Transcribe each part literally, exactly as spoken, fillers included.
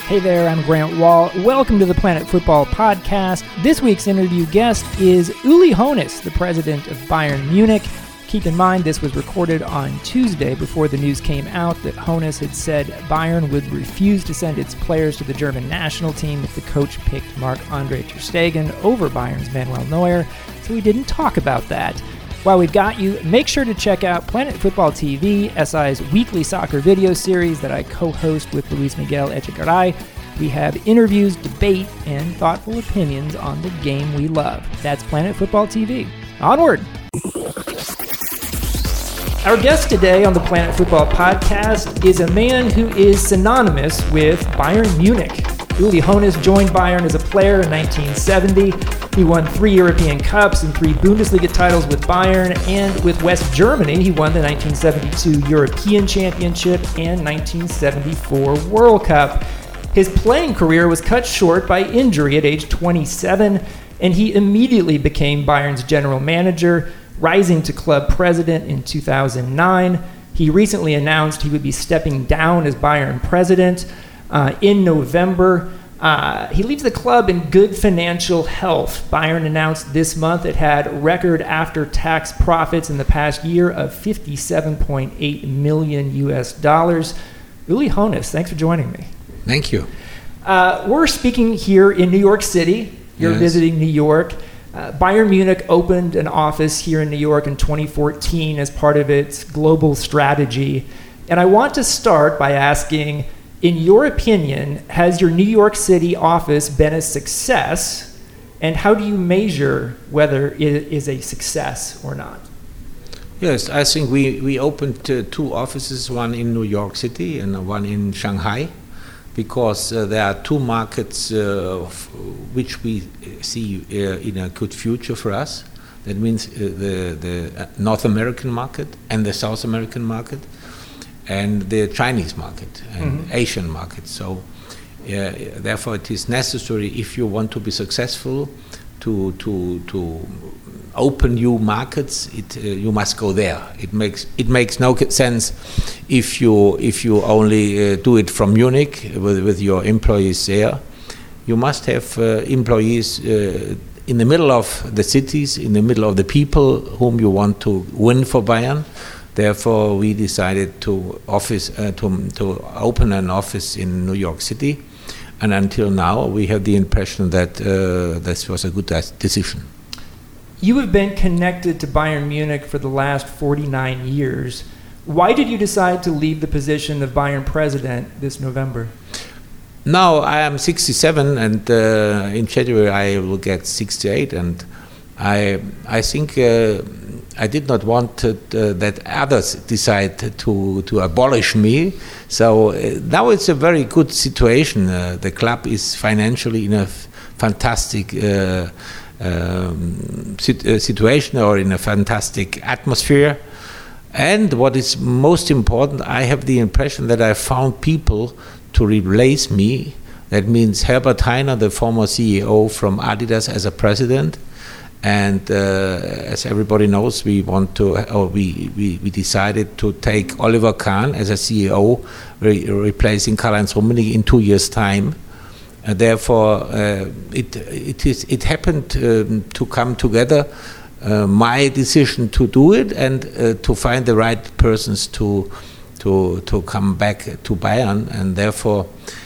Hey there, I'm Grant Wall. Welcome to the Planet Football Podcast. This week's interview guest is Uli Hoeneß, the president of Bayern Munich. Keep in mind, this was recorded on Tuesday before the news came out that Hoeneß had said Bayern would refuse to send its players to the German national team if the coach picked Marc-Andre ter Stegen over Bayern's Manuel Neuer, so we didn't talk about that. While we've got you, make sure to check out Planet Football T V, S I's weekly soccer video series that I co-host with Luis Miguel Echegaray. We have interviews, debate, and thoughtful opinions on the game we love. That's Planet Football T V. Onward! Our guest today on the Planet Football Podcast is a man who is synonymous with Bayern Munich. Uli Hoeneß joined Bayern as a player in nineteen seventy. He won three European Cups and three Bundesliga titles with Bayern, and with West Germany, he won the nineteen seventy-two European Championship and nineteen seventy-four World Cup. His playing career was cut short by injury at age twenty-seven, and he immediately became Bayern's general manager, rising to club president in two thousand nine. He recently announced he would be stepping down as Bayern president uh, in November. Uh, he leaves the club in good financial health. Bayern announced this month it had record after-tax profits in the past year of fifty-seven point eight million U S dollars. Uli Hoeneß, thanks for joining me. Thank you. Uh, we're speaking here in New York City. You're Yes. visiting New York. Uh, Bayern Munich opened an office here in New York in twenty fourteen as part of its global strategy. And I want to start by asking, in your opinion, has your New York City office been a success? And how do you measure whether it is a success or not? Yes, I think we, we opened uh, two offices, one in New York City and one in Shanghai, because uh, there are two markets uh, f- which we see uh, in a good future for us. That means uh, the, the North American market and the South American market, and the Chinese market and mm-hmm. Asian market. So uh, therefore it is necessary, if you want to be successful, to to to open new markets, it uh, you must go there. It makes it makes no sense if you if you only uh, do it from Munich with with your employees there. You must have uh, employees uh, in the middle of the cities, in the middle of the people whom you want to win for Bayern. Therefore, we decided to office uh, to to open an office in New York City, and until now, we have the impression that uh, this was a good decision. You have been connected to Bayern Munich for the last forty-nine years. Why did you decide to leave the position of Bayern president this November? Now I am sixty-seven, and uh, in January I will get sixty-eight, and I I think. Uh, I did not want to, uh, that others decide to, to abolish me. So uh, now it's a very good situation. Uh, the club is financially in a f- fantastic uh, um, sit- uh, situation, or in a fantastic atmosphere. And what is most important, I have the impression that I found people to replace me. That means Herbert Hainer, the former C E O from Adidas, as a president. And uh, as everybody knows, we want to, or we, we, we decided to take Oliver Kahn as a C E O, re- replacing Karl-Heinz Rummenigge in two years' time. Uh, therefore, uh, it it is it happened um, to come together. Uh, my decision to do it, and uh, to find the right persons to to to come back to Bayern, and therefore.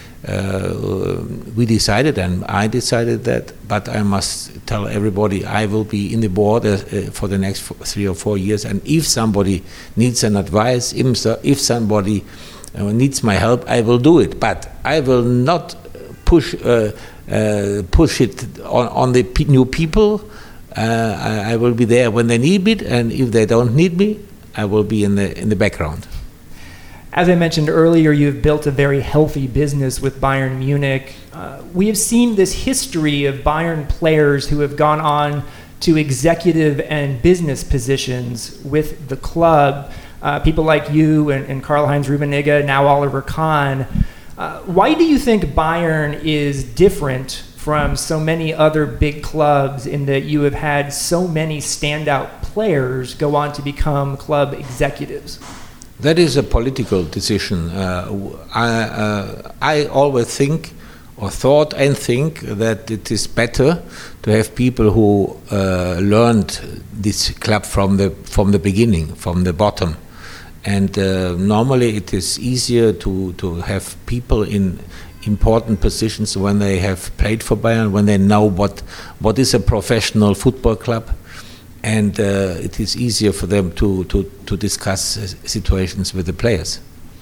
Uh, we decided, and I decided that, but I must tell everybody I will be in the board uh, for the next four, three or four years, and if somebody needs an advice, if somebody uh, needs my help, I will do it, but I will not push uh, uh, push it on, on the p- new people. uh, I, I will be there when they need me, and if they don't need me, I will be in the in the background. As I mentioned earlier, you've built a very healthy business with Bayern Munich. Uh, we have seen this history of Bayern players who have gone on to executive and business positions with the club. Uh, people like you and, and Karl-Heinz Rummenigge, now Oliver Kahn. Uh, why do you think Bayern is different from so many other big clubs in that you have had so many standout players go on to become club executives? That is a political decision. Uh, I, uh, I always think, or thought and think, that it is better to have people who uh, learned this club from the from the beginning, from the bottom. And uh, normally it is easier to, to have people in important positions when they have played for Bayern, when they know what what is a professional football club. And uh, it is easier for them to, to, to discuss uh, situations with the players.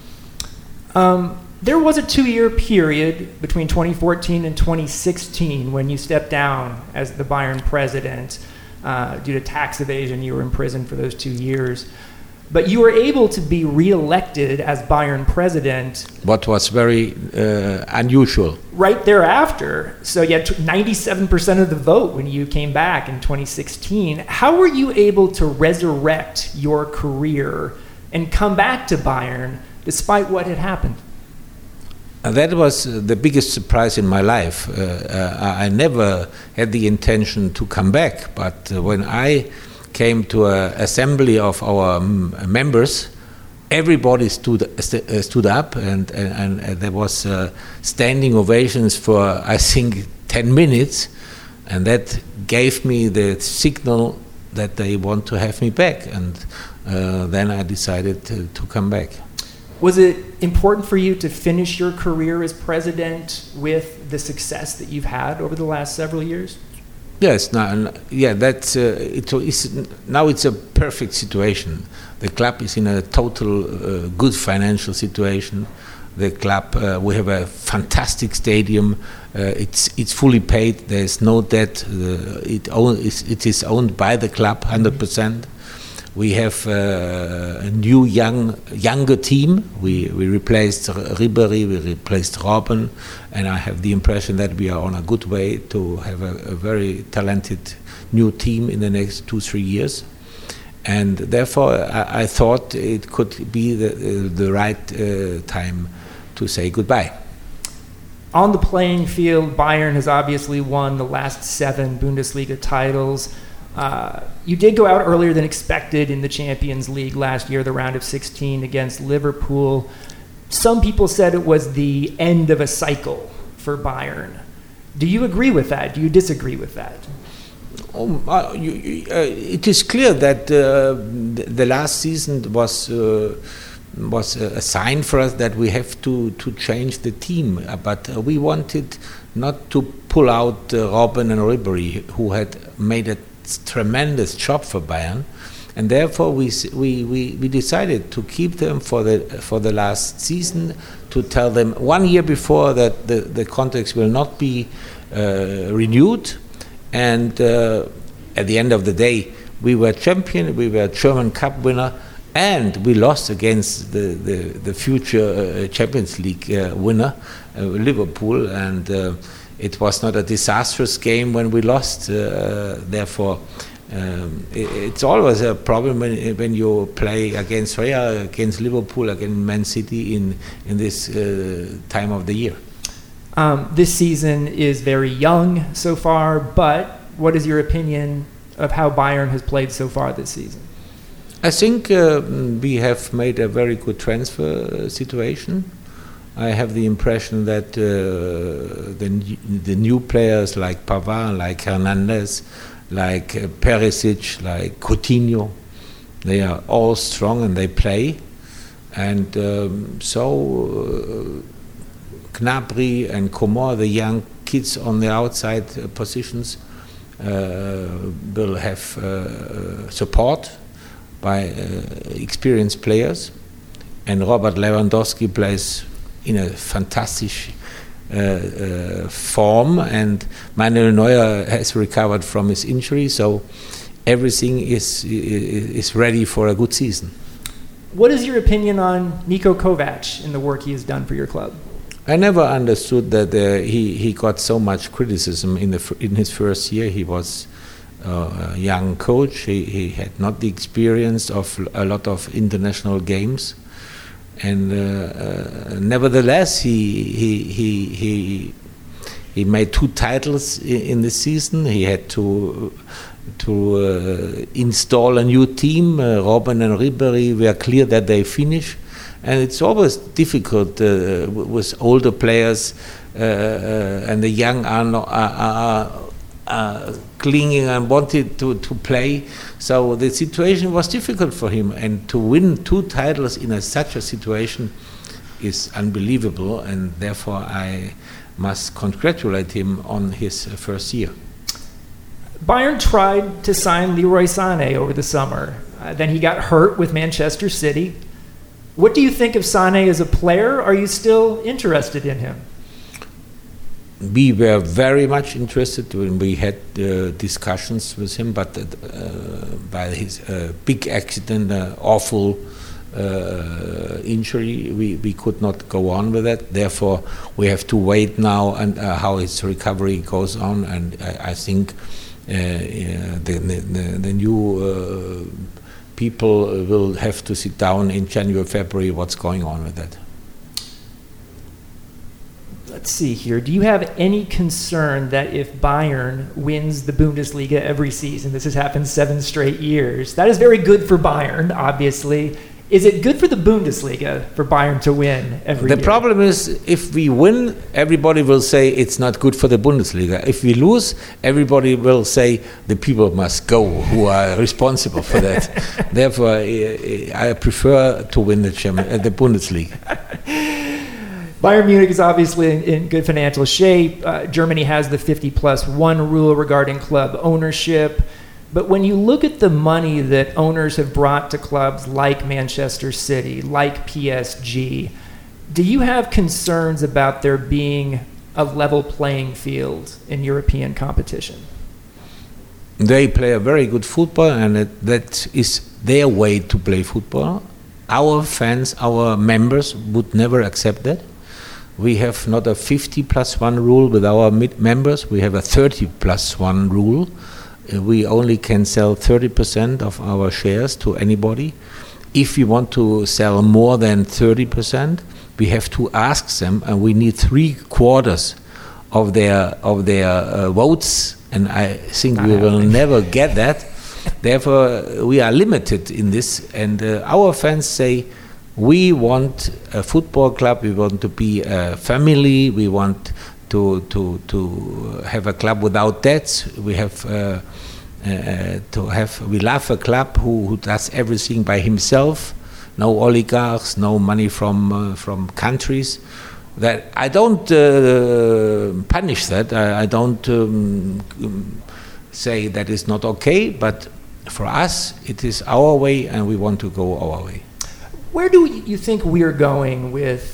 Um, there was a two-year period between twenty fourteen and twenty sixteen when you stepped down as the Bayern president. Uh, due to tax evasion, you were imprisoned for those two years. But you were able to be re-elected as Bayern president. What was very uh, unusual. Right thereafter. So you had ninety-seven percent of the vote when you came back in twenty sixteen. How were you able to resurrect your career and come back to Bayern despite what had happened? Uh, that was uh, the biggest surprise in my life. Uh, uh, I never had the intention to come back, but uh, when I came to an assembly of our um, members, everybody stood st- uh, stood up, and, and, and there was uh, standing ovations for, I think, ten minutes, and that gave me the signal that they want to have me back, and uh, then I decided to, to come back. Was it important for you to finish your career as president with the success that you've had over the last several years? Yes, now, yeah, that's uh, it is now. It's a perfect situation. The club is in a total uh, good financial situation. The club, uh, we have a fantastic stadium. Uh, it's it's fully paid. There's no debt. Uh, it own, it is owned by the club, one hundred percent. We have uh, a new young younger team. We we replaced Ribéry, we replaced Robben, and I have the impression that we are on a good way to have a, a very talented new team in the next two three years. And therefore, I, I thought it could be the the right uh, time to say goodbye. On the playing field, Bayern has obviously won the last seven Bundesliga titles. Uh, you did go out earlier than expected in the Champions League last year, the round of sixteen against Liverpool. Some people said it was the end of a cycle for Bayern. Do you agree with that? Do you disagree with that? Um, uh, you, you, uh, it is clear that uh, the, the last season was uh, was a sign for us that we have to, to change the team. Uh, but uh, we wanted not to pull out uh, Robben and Ribéry, who had made a tremendous job for Bayern, and therefore we, we we we decided to keep them for the for the last season, to tell them one year before that the the contracts will not be uh, renewed, and uh, at the end of the day we were champion, we were German Cup winner, and we lost against the the, the future uh, Champions League uh, winner, uh, Liverpool, and uh, it was not a disastrous game when we lost. Uh, therefore, um, it, it's always a problem when, when you play against Real, against Liverpool, against Man City in in this uh, time of the year. Um, this season is very young so far, but what is your opinion of how Bayern has played so far this season? I think uh, we have made a very good transfer situation. I have the impression that uh, the the new players like Pavard, like Hernandez, like uh, Perisic, like Coutinho, they are all strong and they play, and um, so uh, Gnabry and Coman, the young kids on the outside uh, positions, uh, will have uh, support by uh, experienced players, and Robert Lewandowski plays in a fantastic uh, uh, form, and Manuel Neuer has recovered from his injury, so everything is is ready for a good season. What is your opinion on Niko Kovac and the work he has done for your club? I never understood that uh, he he got so much criticism in the f- in his first year. He was uh, a young coach. He he had not the experience of a lot of international games. And uh, uh, nevertheless, he he he he he made two titles in, in this season. He had to to uh, install a new team. Uh, Robben and Ribéry were clear that they finish, and it's always difficult uh, with older players, uh, uh, and the young are, not, are, are, are clinging and wanted to, to play. So the situation was difficult for him, and to win two titles in a, such a situation is unbelievable, and therefore I must congratulate him on his uh, first year. Bayern tried to sign Leroy Sané over the summer. Uh, then he got hurt with Manchester City. What do you think of Sané as a player? Are you still interested in him? We were very much interested when we had uh, discussions with him, but uh, by his uh, big accident, uh, awful uh, injury, we, we could not go on with that. Therefore, we have to wait now and uh, how his recovery goes on, and I, I think Uh, yeah, the, the, the new uh, people will have to sit down in January, February, what's going on with that. Let's see here. Do you have any concern that if Bayern wins the Bundesliga every season, this has happened seven straight years, that is very good for Bayern, obviously. Is it good for the Bundesliga for Bayern to win every the year? The problem is, if we win, everybody will say it's not good for the Bundesliga. If we lose, everybody will say the people must go who are responsible for that. Therefore, I prefer to win the, German, uh, the Bundesliga. Bayern Munich is obviously in, in good financial shape. Uh, Germany has the fifty plus one rule regarding club ownership. But when you look at the money that owners have brought to clubs like Manchester City, like P S G, do you have concerns about there being a level playing field in European competition? They play a very good football, and it, that is their way to play football. Our fans, our members would never accept that. We have not a fifty plus one rule with our members, we have a thirty plus one rule. We only can sell thirty percent of our shares to anybody. If we want to sell more than thirty percent, we have to ask them, and we need three quarters of their of their uh, votes, and I think Not we happening. will never get that. Therefore, we are limited in this, and uh, our fans say, we want a football club, we want to be a family, we want to to to have a club without debts. We have uh, uh, to have. We love a club who, who does everything by himself. No oligarchs, no money from uh, from countries. That I don't uh, punish that. I, I don't um, say that is not okay. But for us, it is our way, and we want to go our way. Where do you think we are going with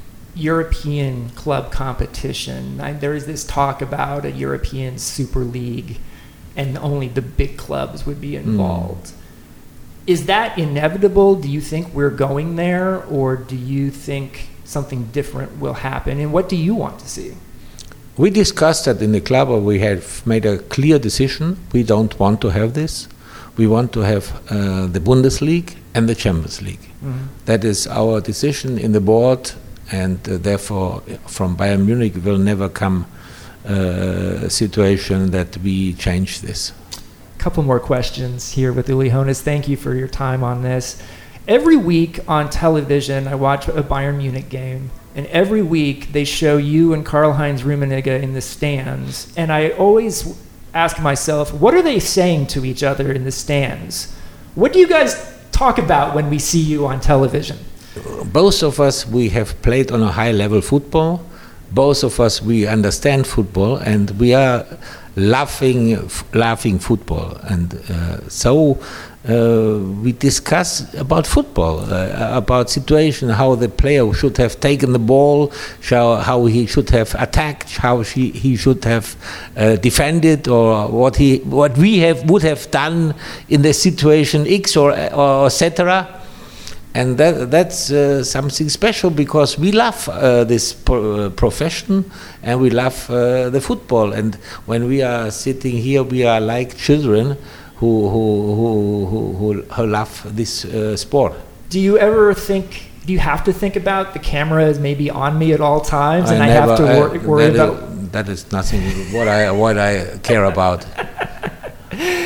European club competition? I, there is this talk about a European Super League, and only the big clubs would be involved. Mm. Is that inevitable? Do you think we're going there, or do you think something different will happen? And what do you want to see? We discussed that in the club, and we have made a clear decision. We don't want to have this. We want to have uh, the Bundesliga and the Champions League. Mm-hmm. That is our decision in the board. And uh, therefore, from Bayern Munich will never come uh, a situation that we change this. A couple more questions here with Uli Hoeneß. Thank you for your time on this. Every week on television, I watch a Bayern Munich game, and every week they show you and Karl-Heinz Rummenigge in the stands. And I always ask myself, what are they saying to each other in the stands? What do you guys talk about when we see you on television? Both of us, we have played on a high-level football. Both of us, we understand football, and we are laughing, f- laughing football. And uh, so uh, we discuss about football, uh, about situation, how the player should have taken the ball, how, how he should have attacked, how she, he should have uh, defended, or what he, what we have would have done in the situation X or or et cetera. And that, that's uh, something special, because we love uh, this pro- uh, profession, and we love uh, the football. And when we are sitting here, we are like children who who who who, who love this uh, sport. Do you ever think? Do you have to think about the camera is maybe on me at all times, I and never, I have to wor- I, worry that about? Is, that is nothing what I what I care about.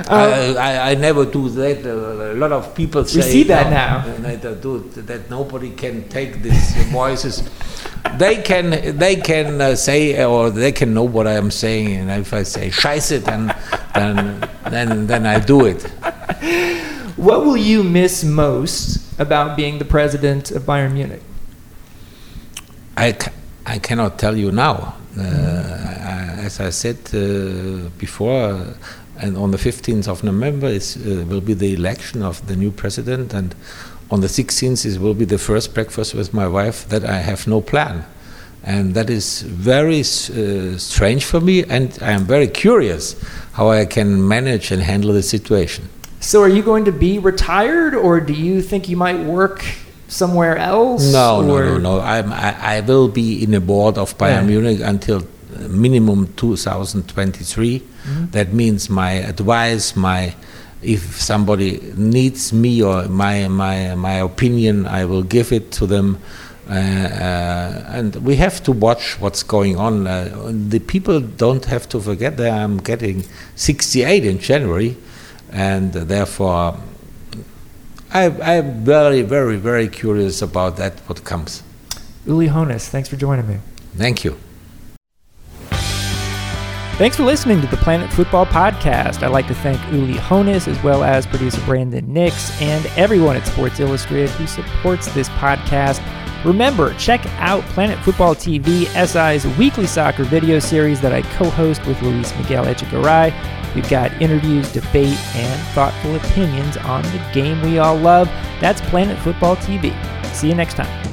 I, I, I never do that. Uh, a lot of people say we see that no, now. And I do that. Nobody can take these voices. They can, they can uh, say, or they can know what I am saying. And if I say "Scheiße," then, then, then, then I do it. What will you miss most about being the president of Bayern Munich? I, ca- I cannot tell you now. Uh, I, as I said uh, before, uh, and on the fifteenth of November is, uh, will be the election of the new president, and on the sixteenth it will be the first breakfast with my wife that I have no plan. And that is very uh, strange for me, and I am very curious how I can manage and handle the situation. So are you going to be retired, or do you think you might work somewhere else? No, no, or? no, no. I'm, I, I will be in the board of Bayern yeah. Munich until minimum two thousand twenty-three. Mm-hmm. That means my advice, my if somebody needs me or my my my opinion, I will give it to them. Uh, uh, and we have to watch what's going on. Uh, the people don't have to forget that I'm getting sixty-eight in January, and therefore I, I'm very, very, very curious about that, what comes. Uli Hoeneß, thanks for joining me. Thank you. Thanks for listening to the Planet Fútbol Podcast. I'd like to thank Uli Hoeneß, as well as producer Brandon Nix, and everyone at Sports Illustrated who supports this podcast. Remember, check out Planet Fútbol T V, S I's weekly soccer video series that I co-host with Luis Miguel Echegaray. We've got interviews, debate, and thoughtful opinions on the game we all love. That's Planet Fútbol T V. See you next time.